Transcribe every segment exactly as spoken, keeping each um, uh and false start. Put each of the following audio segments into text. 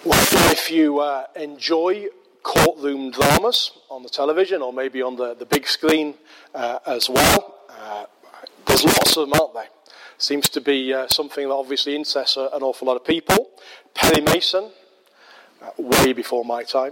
Well, if you uh, enjoy courtroom dramas on the television or maybe on the, the big screen uh, as well, uh, there's lots of them, aren't there? Seems to be uh, something that obviously interests an awful lot of people. Perry Mason, uh, way before my time.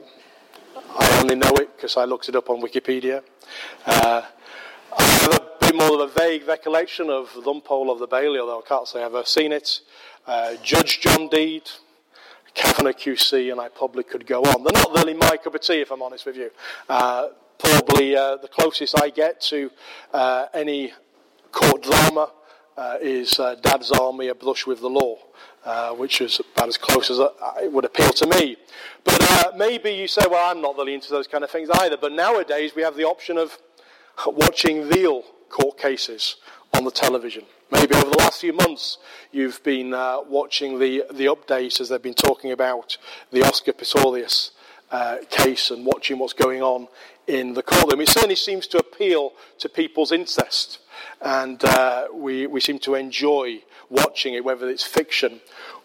I only know it because I looked it up on Wikipedia. Uh, I have a bit more of a vague recollection of Longpole of the Bailey, although I can't say I've ever seen it. Uh, Judge John Deed, Kavanagh Q C, and I probably could go on. They're not really my cup of tea, if I'm honest with you. Uh, probably uh, the closest I get to uh, any court drama uh, is uh, Dad's Army, A Brush with the Law, uh, which is about as close as it would appeal to me. But uh, maybe you say, well, I'm not really into those kind of things either. But nowadays we have the option of watching real court cases on the television. Maybe over the last few months you've been uh, watching the, the updates as they've been talking about the Oscar Pistorius uh, case and watching what's going on in the courtroom. It certainly seems to appeal to people's interest, and uh, we, we seem to enjoy watching it, whether it's fiction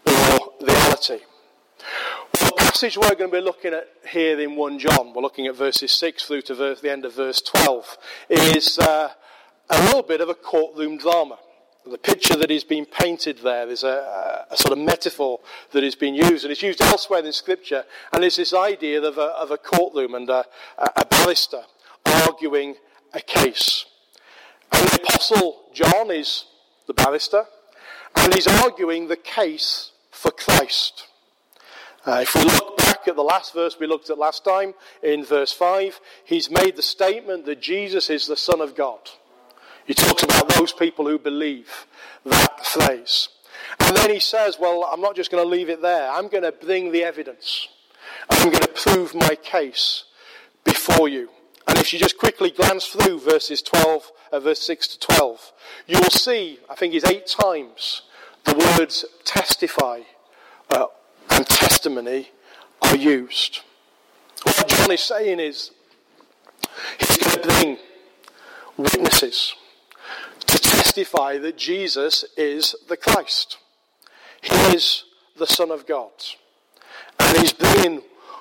or reality. Well, the passage we're going to be looking at here in First John, we're looking at verses six through to verse, the end of verse twelve, is uh, a little bit of a courtroom drama. The picture that is being painted there is a, a sort of metaphor that is being used, and it's used elsewhere in Scripture, and it's this idea of a, of a courtroom and a, a barrister arguing a case. And the Apostle John is the barrister, and he's arguing the case for Christ. Uh, if we look back at the last verse we looked at last time, in verse five, he's made the statement that Jesus is the Son of God. He talks about those people who believe that phrase. And then he says, well, I'm not just going to leave it there. I'm going to bring the evidence. I'm going to prove my case before you. And if you just quickly glance through verses twelve, uh, verse six to twelve, you will see, I think it's eight times, the words testify uh, and testimony are used. What John is saying is, he's going to bring witnesses to testify that Jesus is the Christ. He is the Son of God. And he's bringing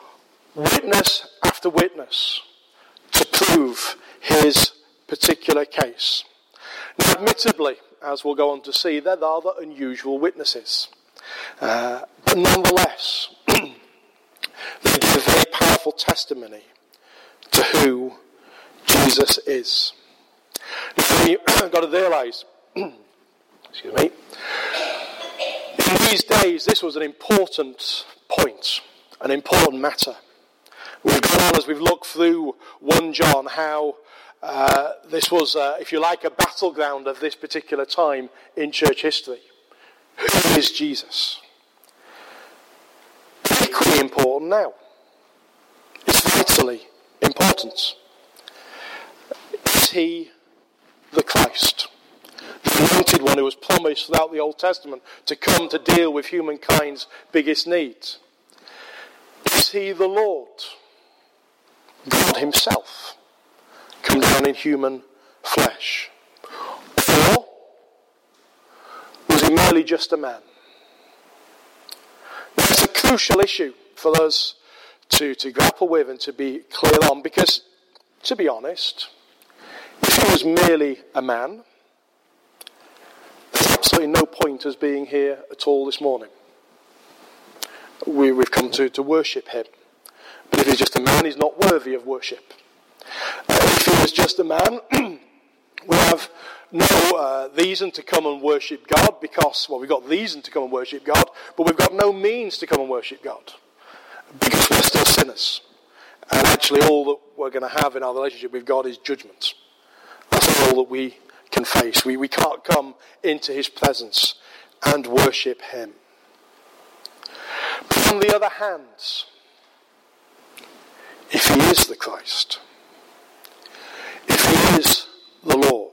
witness after witness to prove his particular case. Now, admittedly, as we'll go on to see, they're rather unusual witnesses. Uh, but nonetheless, they give a very powerful testimony to who Jesus is. Now, you've got to realise, excuse me, in these days this was an important point, an important matter. We've gone on as we've looked through First John how uh, this was, uh, if you like, a battleground of this particular time in church history. Who is Jesus? It's equally important now. It's vitally important. Is he the Christ, the anointed one who was promised throughout the Old Testament to come to deal with humankind's biggest needs? Is he the Lord, God himself, come down in human flesh? Or was he merely just a man? It's a crucial issue for us to, to grapple with and to be clear on, because, to be honest, if he was merely a man, there's absolutely no point us being here at all this morning. We, we've come to, to worship him. But if he's just a man, he's not worthy of worship. Uh, if he was just a man, we have no uh, reason to come and worship God because, well, we've got reason to come and worship God, but we've got no means to come and worship God because we're still sinners. And actually all that we're going to have in our relationship with God is judgment. That's all that we can face. We, we can't come into his presence and worship him. But on the other hand, if he is the Christ, if he is the Lord,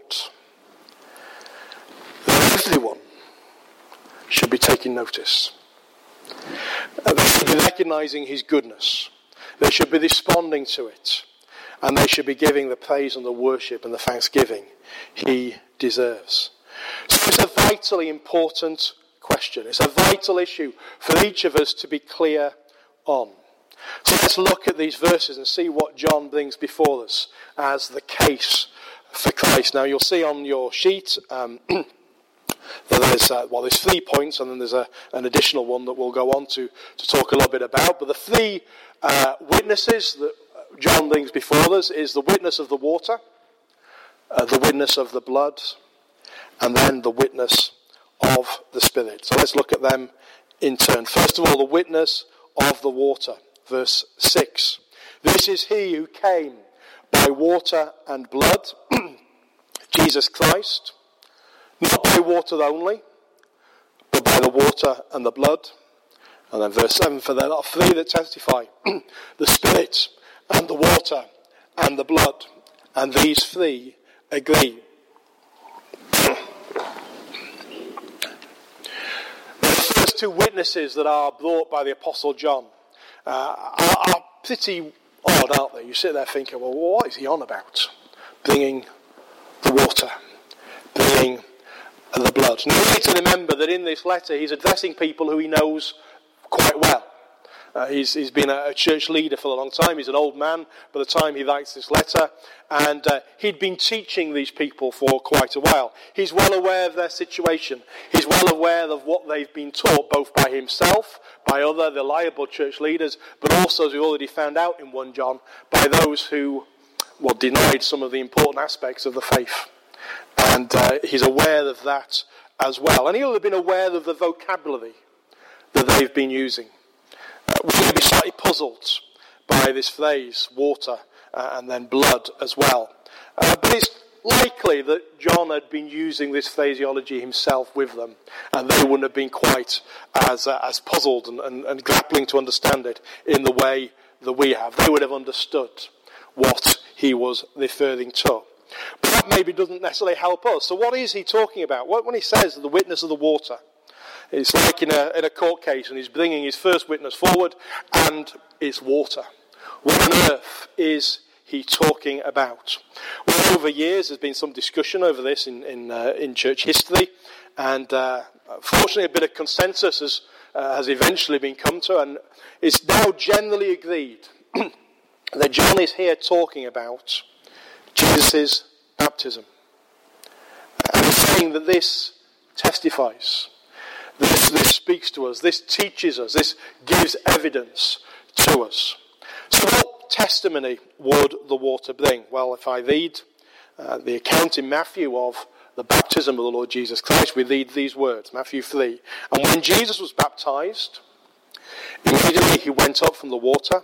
then everyone should be taking notice. They should be recognizing his goodness. They should be responding to it. And they should be giving the praise and the worship and the thanksgiving he deserves. So it's a vitally important question. It's a vital issue for each of us to be clear on. So let's look at these verses and see what John brings before us as the case for Christ. Now you'll see on your sheet um, that there's, uh, well, there's three points, and then there's a, an additional one that we'll go on to, to talk a little bit about. But the three uh, witnesses that John brings before us is the witness of the water, uh, the witness of the blood, and then the witness of the Spirit. So let's look at them in turn. First of all, the witness of the water. Verse six. This is he who came by water and blood, Jesus Christ, not by water only, but by the water and the blood. And then verse seven, for there are three that testify, the Spirit and the water and the blood, and these three agree. The first two witnesses that are brought by the Apostle John Uh, are, are pretty odd, aren't they? You sit there thinking, well, what is he on about? Bringing the water, bringing the blood. Now, you need to remember that in this letter, he's addressing people who he knows quite well. Uh, he's, he's been a, a church leader for a long time. He's an old man by the time he writes this letter. And uh, he'd been teaching these people for quite a while. He's well aware of their situation. He's well aware of what they've been taught, both by himself, by other reliable church leaders, but also, as we already found out in First John, by those who, well, denied some of the important aspects of the faith. And uh, he's aware of that as well. And he'll have been aware of the vocabulary that they've been using. Uh, we're going to be slightly puzzled by this phrase, water, uh, and then blood as well. Uh, but it's likely that John had been using this phraseology himself with them, and they wouldn't have been quite as uh, as puzzled and, and, and grappling to understand it in the way that we have. They would have understood what he was referring to. But that maybe doesn't necessarily help us. So what is he talking about? What, when he says the witness of the water, it's like in a, in a court case, and he's bringing his first witness forward, and it's water. What on earth is he talking about? Well, over years, there's been some discussion over this in in, uh, in church history, and uh, fortunately, a bit of consensus has, uh, has eventually been come to, and it's now generally agreed that John is here talking about Jesus' baptism. And he's saying that this testifies, this, this speaks to us, this teaches us, this gives evidence to us. So what testimony would the water bring? Well, if I read uh, the account in Matthew of the baptism of the Lord Jesus Christ, we read these words, Matthew three. And when Jesus was baptized, immediately he went up from the water,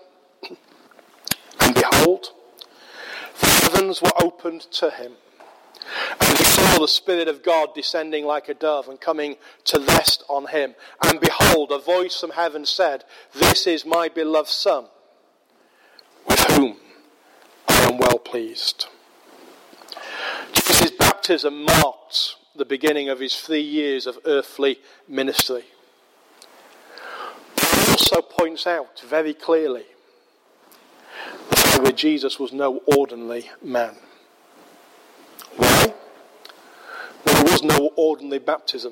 and behold, the heavens were opened to him. And he saw the Spirit of God descending like a dove and coming to rest on him. And behold, a voice from heaven said, "This is my beloved Son, with whom I am well pleased." Jesus' baptism marked the beginning of his three years of earthly ministry. But it also points out very clearly the fact that Jesus was no ordinary man. Why? Well, there was no ordinary baptism.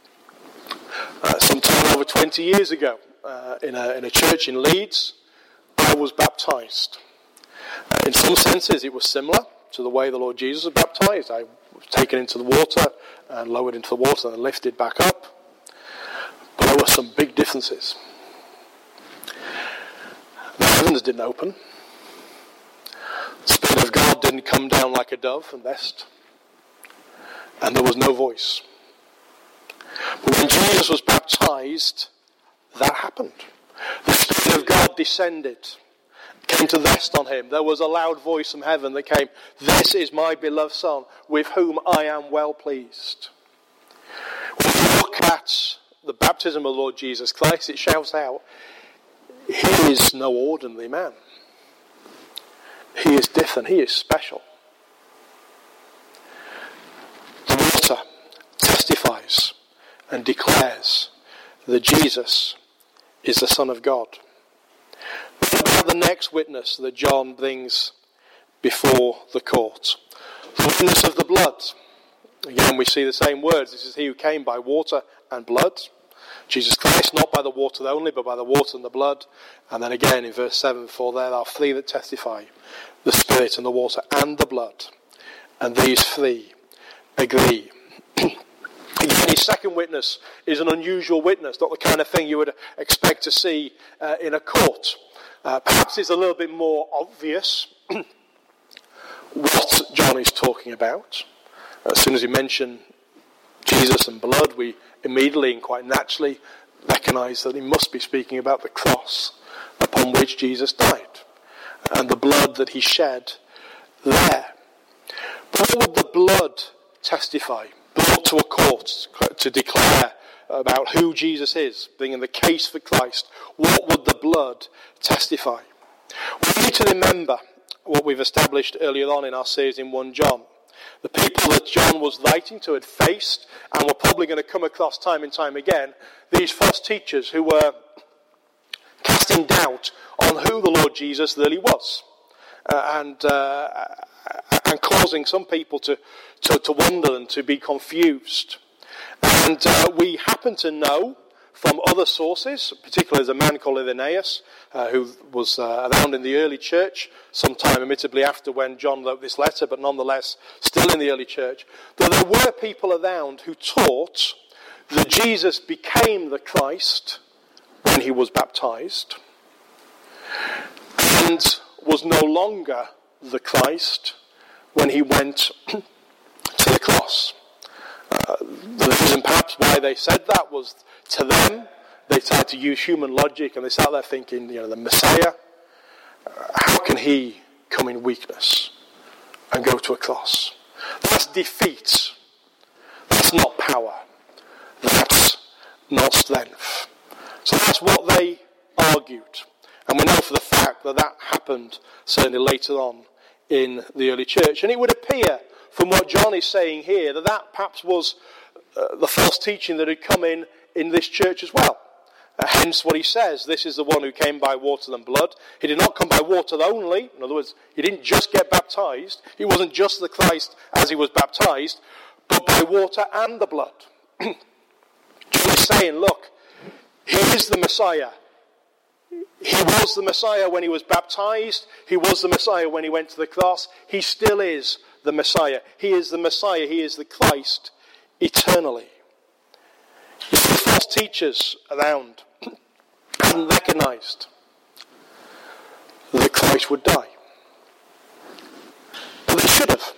Uh, sometime over twenty years ago, uh, in, a, in a church in Leeds, I was baptized. Uh, in some senses, it was similar to the way the Lord Jesus was baptized. I was taken into the water and lowered into the water and lifted back up. But there were some big differences. The heavens didn't open. The Spirit of God didn't come down like a dove and rest. And there was no voice. But when Jesus was baptized, that happened. The Spirit of God descended, came to rest on him. There was a loud voice from heaven that came, "This is my beloved Son, with whom I am well pleased." When you look at the baptism of the Lord Jesus Christ, it shouts out, he is no ordinary man. He is different. He is special. The water testifies and declares that Jesus is the Son of God. What about the next witness that John brings before the court? The witness of the blood. Again, we see the same words. This is he who came by water and blood, Jesus Christ, Christ, not by the water only, but by the water and the blood. And then again in verse seven, for there are three that testify, the Spirit and the water and the blood. And these three agree. Again, his second witness is an unusual witness, not the kind of thing you would expect to see uh, in a court. Uh, perhaps it's a little bit more obvious what John is talking about. As soon as he mentioned Jesus and blood, we immediately and quite naturally recognize that he must be speaking about the cross upon which Jesus died and the blood that he shed there. But what would the blood testify? Brought to a court to declare about who Jesus is, bringing the case for Christ. What would the blood testify? We need to remember what we've established earlier on in our series in First John. The people that John was writing to had faced, and were probably going to come across time and time again, these false teachers who were casting doubt on who the Lord Jesus really was. Uh, and uh, and causing some people to, to, to wonder and to be confused. And uh, we happen to know from other sources, particularly there's a man called Irenaeus, uh, who was uh, around in the early church, sometime admittedly after when John wrote this letter, but nonetheless still in the early church, that there were people around who taught that Jesus became the Christ when he was baptized, and was no longer the Christ when he went to the cross. Uh, the reason perhaps why they said that was, to them, they tried to use human logic, and they sat there thinking, you know, the Messiah, uh, how can he come in weakness and go to a cross? That's defeat. That's not power. That's not strength. So that's what they argued. And we know for the fact that that happened certainly later on in the early church. And it would appear from what John is saying here that that perhaps was uh, the false teaching that had come in in this church as well. Uh, hence what he says, this is the one who came by water and blood. He did not come by water only. In other words, he didn't just get baptized. He wasn't just the Christ as he was baptized, but by water and the blood. John is saying, look, he is the Messiah. He was the Messiah when he was baptized. He was the Messiah when he went to the cross. He still is the Messiah. He is the Messiah. He is the Christ eternally. The false teachers around hadn't recognized that Christ would die. But they should have.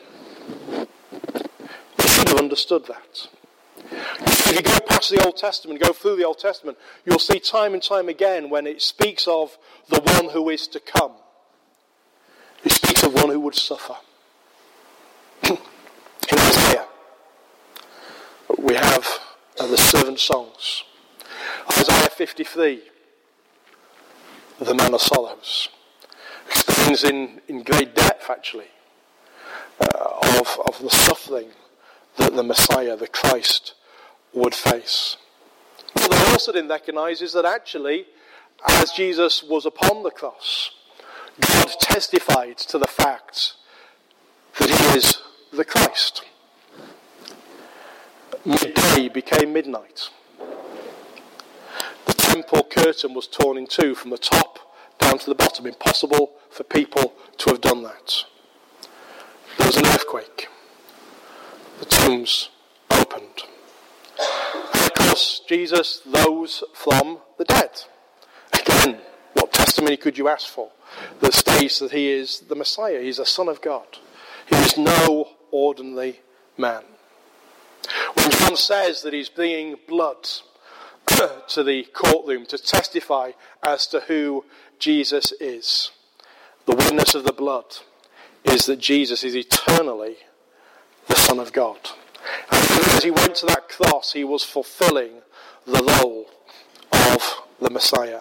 They should have understood that. If you go past the Old Testament, go through the Old Testament, you'll see time and time again when it speaks of the one who is to come. It speaks of one who would suffer. In Isaiah, we have uh, the servant songs. Isaiah fifty-three, the man of sorrows, explains in, in great depth, actually, uh, of, of the suffering that the Messiah, the Christ, would face. What they also didn't recognize is that actually, as Jesus was upon the cross, God testified to the fact that he is the Christ. Midday became midnight. The temple curtain was torn in two from the top down to the bottom. Impossible for people to have done that. There was an earthquake. The tombs opened. And of course, Jesus rose from the dead. Again, what testimony could you ask for that states that he is the Messiah? He's the Son of God. He is no ordinary man. When John says that he's bringing blood to the courtroom to testify as to who Jesus is, the witness of the blood is that Jesus is eternally the Son of God. And as he went to that cross, he was fulfilling the role of the Messiah.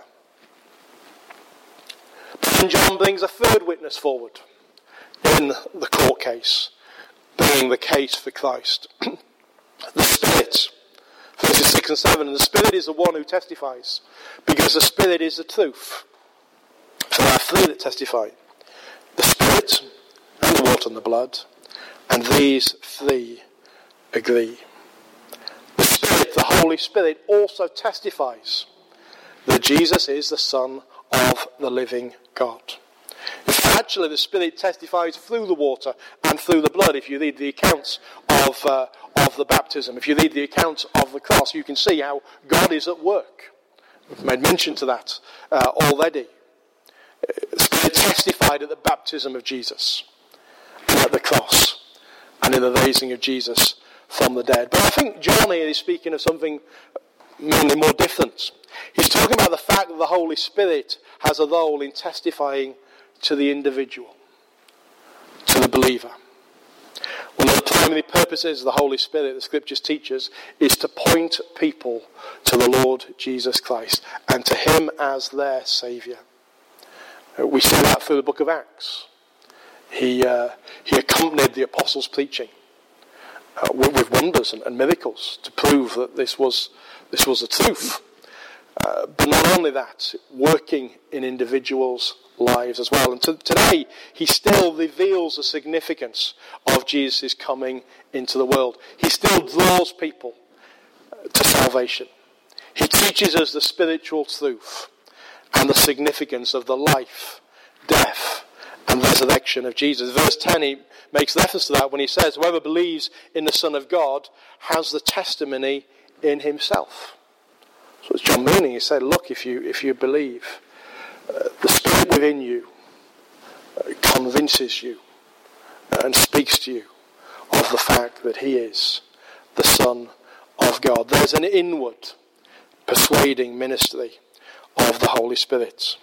But then John brings a third witness forward in the court case, bringing the case for Christ. The Spirit, verses six and seven, and the Spirit is the one who testifies, because the Spirit is the truth. For there are three that testify, the Spirit, and the water and the blood, and these three agree. The Spirit, the Holy Spirit, also testifies that Jesus is the Son of the living God. In fact, actually, the Spirit testifies through the water and through the blood. If you read the accounts of, uh, of the baptism, if you read the accounts of the cross, you can see how God is at work. We've made mention to that uh, already. The Spirit testified at the baptism of Jesus, and at the cross, and in the raising of Jesus from the dead. But I think John here is speaking of something mainly more different. He's talking about the fact that the Holy Spirit has a role in testifying to the individual, to the believer. One of the primary purposes of the Holy Spirit, the Scriptures teach us, is to point people to the Lord Jesus Christ and to Him as their Saviour. We see that through the book of Acts. He uh, he accompanied the apostles' preaching uh, with, with wonders and, and miracles to prove that this was this was the truth. Uh, but not only that, working in individuals' lives as well. And to, today, he still reveals the significance of Jesus' coming into the world. He still draws people to salvation. He teaches us the spiritual truth and the significance of the life, death, and resurrection of Jesus. Verse ten, he makes reference to that when he says, whoever believes in the Son of God has the testimony in himself. So it's John meaning. He said, look, if you if you believe, uh, the Spirit within you uh, convinces you and speaks to you of the fact that he is the Son of God. There's an inward persuading ministry of the Holy Spirit.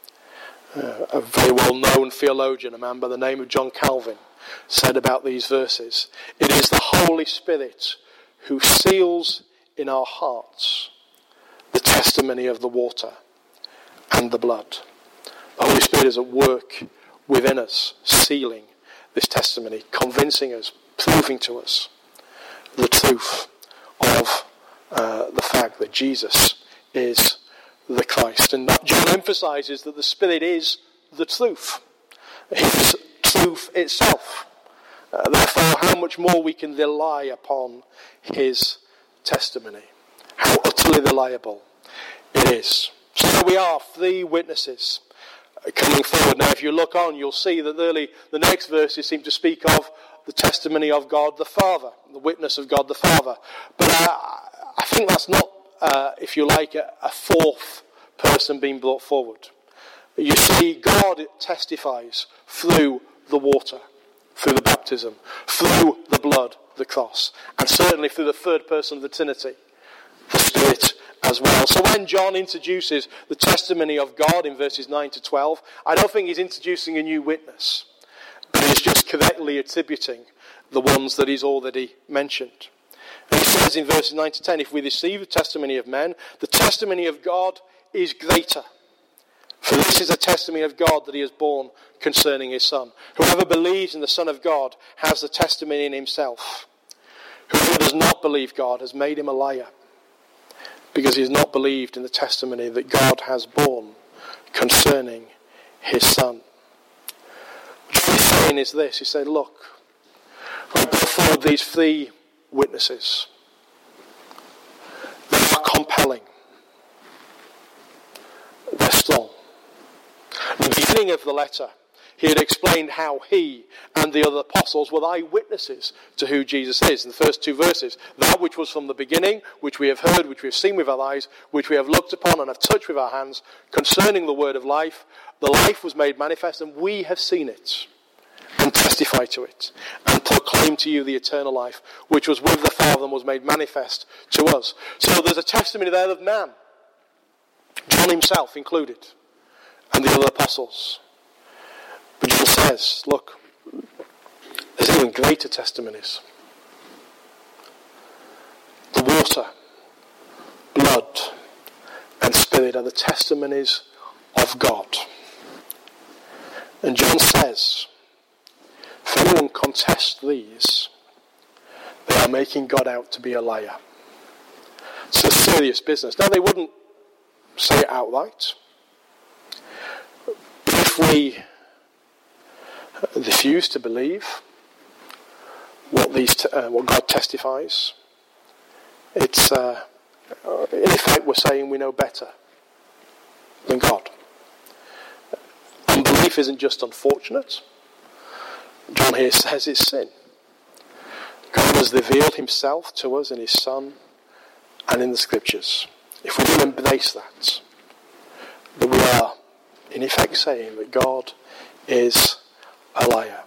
Uh, a very well-known theologian, a man by the name of John Calvin, said about these verses, it is the Holy Spirit who seals in our hearts the testimony of the water and the blood. The Holy Spirit is at work within us, sealing this testimony, convincing us, proving to us the truth of uh, the fact that Jesus is the Christ. And John emphasizes that the Spirit is the truth. His truth itself. Uh, therefore, how much more we can rely upon his testimony. How utterly reliable it is. So here we are, three witnesses coming forward. Now, if you look on, you'll see that really the next verses seem to speak of the testimony of God the Father, the witness of God the Father. But uh, I think that's not, uh, if you like, a, a fourth person being brought forward. You see, God testifies through the water, through the baptism, through the blood, the cross, and certainly through the third person of the Trinity, the Spirit as well. So when John introduces the testimony of God in verses nine to twelve, I don't think he's introducing a new witness, but he's just correctly attributing the ones that he's already mentioned. And he says in verses nine to ten, if we receive the testimony of men, the testimony of God is greater. For this is the testimony of God that he has borne concerning his Son. Whoever believes in the Son of God has the testimony in himself. Whoever does not believe God has made him a liar, because he has not believed in the testimony that God has borne concerning his Son. What he's saying is this. He's saying, look, I brought forward these three witnesses. They are compelling. They're strong. At the beginning of the letter, he had explained how he and the other apostles were eyewitnesses to who Jesus is. In the first two verses, that which was from the beginning, which we have heard, which we have seen with our eyes, which we have looked upon and have touched with our hands, concerning the word of life, the life was made manifest, and we have seen it, and testify to it, and proclaim to you the eternal life, which was with the Father and was made manifest to us. So there's a testimony there of man, John himself included, and the other apostles. But John says, look, there's even greater testimonies. The water, blood, and Spirit are the testimonies of God. And John says, if anyone contests these, they are making God out to be a liar. It's a serious business. Now, they wouldn't say it outright. But if we refuse to believe what these t- uh, what God testifies, it's uh, in effect we're saying we know better in God. Unbelief isn't just unfortunate. John here says it's sin. God has revealed himself to us in his Son and in the Scriptures. If we don't embrace that, that we are in effect saying that God is a liar.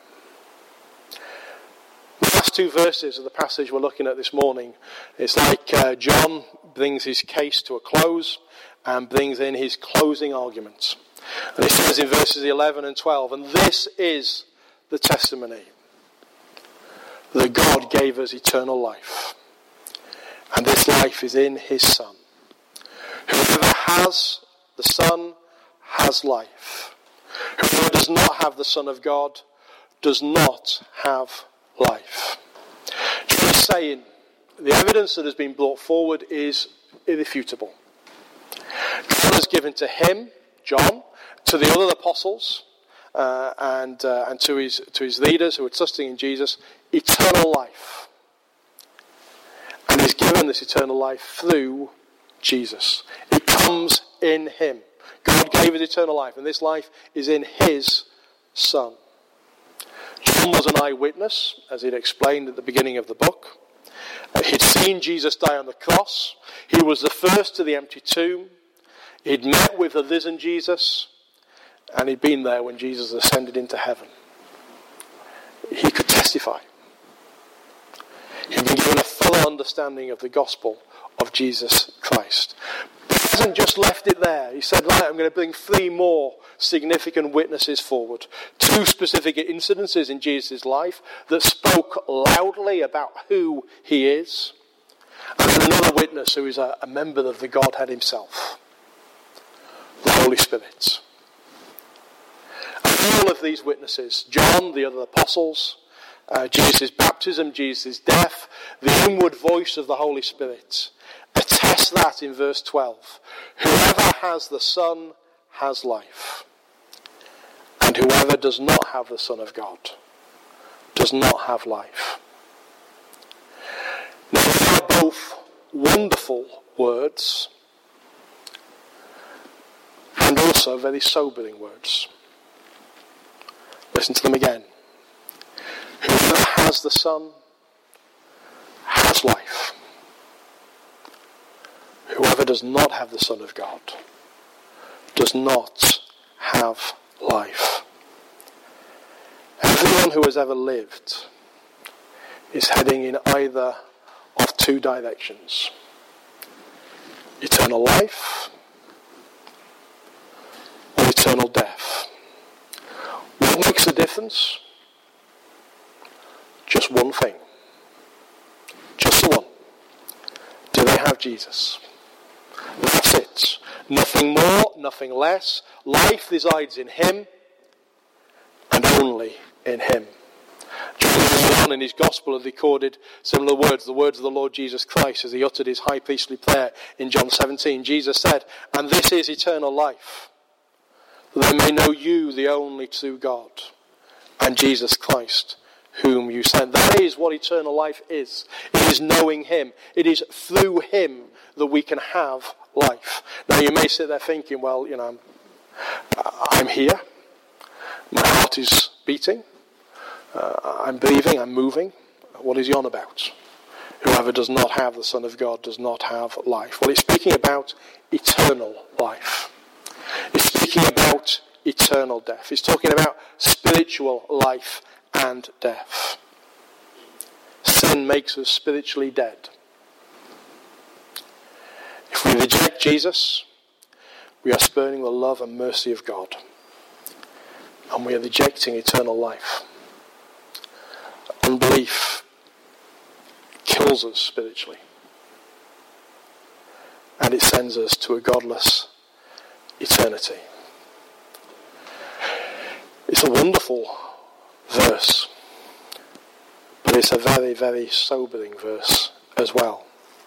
The last two verses of the passage we're looking at this morning, it's like uh, John brings his case to a close and brings in his closing arguments. And it says in verses eleven and twelve, and this is the testimony that God gave us eternal life, and this life is in his Son. Whoever has the Son has life. Whoever does not have the Son of God does not have life. John is saying the evidence that has been brought forward is irrefutable. God has given to him, John, to the other apostles, uh, and uh, and to his to his leaders who are trusting in Jesus, eternal life. And he's given this eternal life through Jesus. It comes in him. God gave us eternal life, and this life is in his Son. John was an eyewitness, as he'd explained at the beginning of the book. Uh, he'd seen Jesus die on the cross. He was the first to the empty tomb. He'd met with the risen Jesus, and he'd been there when Jesus ascended into heaven. He could testify. He'd been given a fuller understanding of the gospel of Jesus Christ. But he hasn't just left it there. He said, right, I'm going to bring three more significant witnesses forward. Two specific incidences in Jesus' life that spoke loudly about who he is. And then another witness who is a, a member of the Godhead himself, the Holy Spirit. And all of these witnesses, John, the other apostles, uh, Jesus' baptism, Jesus' death, the inward voice of the Holy Spirit, attest that in verse twelve. Whoever has the Son has life. And whoever does not have the Son of God does not have life. Now, they are both wonderful words and also very sobering words. Listen to them again. Whoever has the Son has life. Whoever does not have the Son of God does not have life. Everyone who has ever lived is heading in either of two directions. Eternal life or eternal death. What makes a difference? Just one thing. Just the one. Do they have Jesus? That's it. Nothing more, nothing less. Life resides in him and only in him. John in his gospel had recorded similar words, the words of the Lord Jesus Christ as he uttered his high priestly prayer in John seventeen. Jesus said, and this is eternal life, that they may know you, the only true God, and Jesus Christ, whom you sent. That is what eternal life is. It is knowing him. It is through him that we can have life. Now you may sit there thinking, well, you know, I'm here. My heart is beating. Uh, I'm breathing. I'm moving. What is he on about? Whoever does not have the Son of God does not have life. Well, it's speaking about eternal life. It's speaking about eternal death. It's talking about spiritual life and death. Sin makes us spiritually dead. If we reject Jesus, we are spurning the love and mercy of God. And we are rejecting eternal life. Unbelief kills us spiritually. And it sends us to a godless eternity. It's a wonderful verse, but it's a very, very sobering verse as well.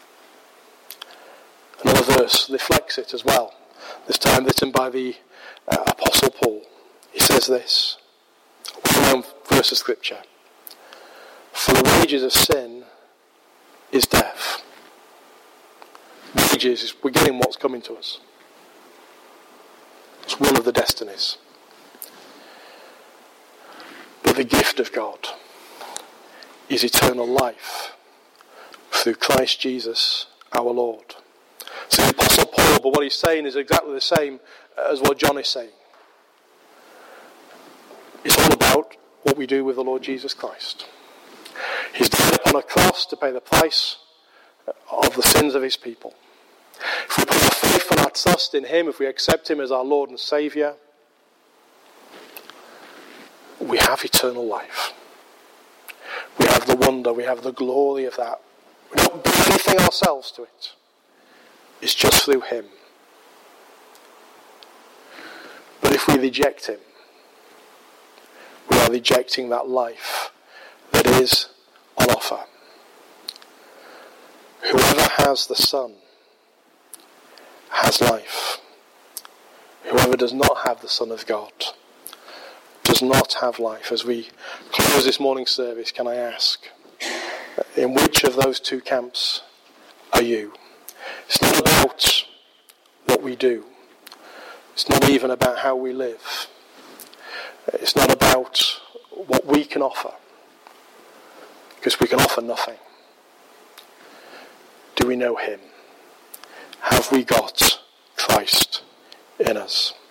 Another verse reflects it as well, this time written by the uh, Apostle Paul. He says this, a well-known verse of Scripture, for the wages of sin is death. Wages is we're getting what's coming to us. It's one of the destinies. But the gift of God is eternal life through Christ Jesus our Lord. So the Apostle Paul, but what he's saying is exactly the same as what John is saying. It's all about what we do with the Lord Jesus Christ. He's died upon a cross to pay the price of the sins of his people. If we put our faith and our trust in him, if we accept him as our Lord and Saviour, we have eternal life. We have the wonder, we have the glory of that. We don't bring anything ourselves to it. It's just through him. But if we reject him, we are rejecting that life that is on offer. Whoever has the Son has life. Whoever does not have the Son of God does not have life. As we close this morning's service, can I ask, in which of those two camps are you? It's not about what we do. It's not even about how we live. It's not about what we can offer, because we can offer nothing. Do we know him? Have we got Christ in us?